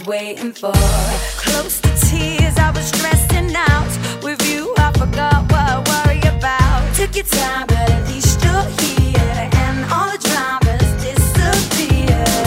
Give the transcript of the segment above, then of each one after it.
was waiting for. Close to tears, I was stressing out. With you, I forgot what I worry about. Took your time, but at least you're here, and all the dramas disappeared.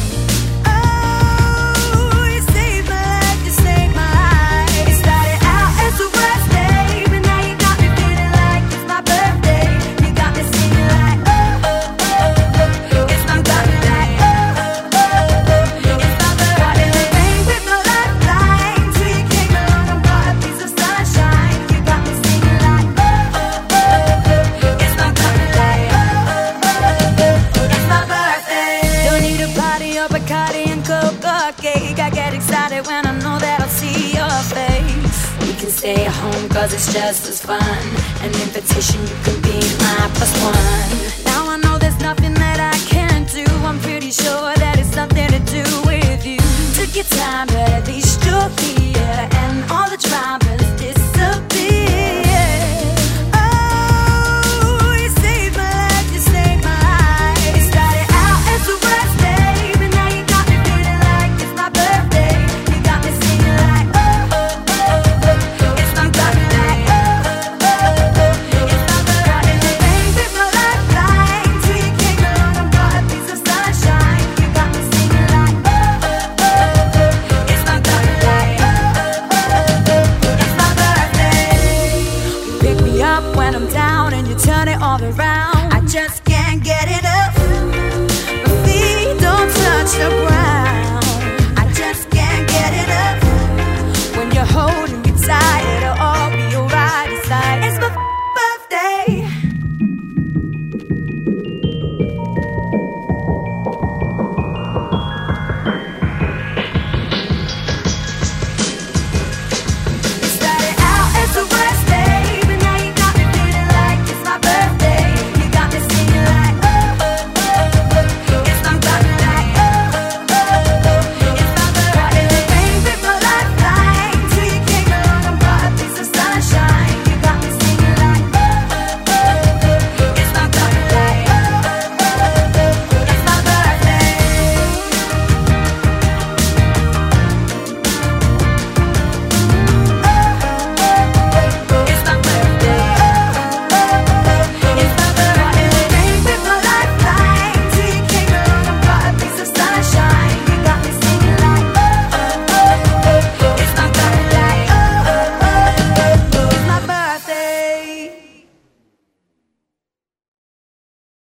Oh, you saved my life, you saved my life. It started out as a worst day, but now you got me feeling like it's my birthday. You got me singing like, oh, oh, oh, oh. It's my birthday, oh, oh, oh, oh. It's my birthday. In the rain with no lifeline, till you came along and brought a piece of sunshine. You got me singing like, oh, oh, oh, oh. It's my birthday, oh, oh, oh, oh. It's my birthday. Don't need a party or Bacardi and Coca cake. I get excited when I know that I'll see your face. We can stay at home cause it's just as fun. An invitation, you can be my +1. Now I know there's nothing that I can't do. I'm pretty sure that it's something to do with you. Took your time, but at least you're here, and all the dramas disappear. Oh, you saved my life, you saved my life. It started out as the worst day, but now you got me feeling like it's my birthday. You got me singing like, oh, oh, oh, oh. It's my birthday, oh, oh, oh, oh. It's my birthday. In the rain with no lifeline, till you came along and brought a piece of sunshine. You got me singing like, oh, oh, oh, oh. It's my birthday, oh, oh, oh, oh. It's my birthday. You pick me up when I'm down and you turn it all around. I just can't get enough. My feet don't touch the ground.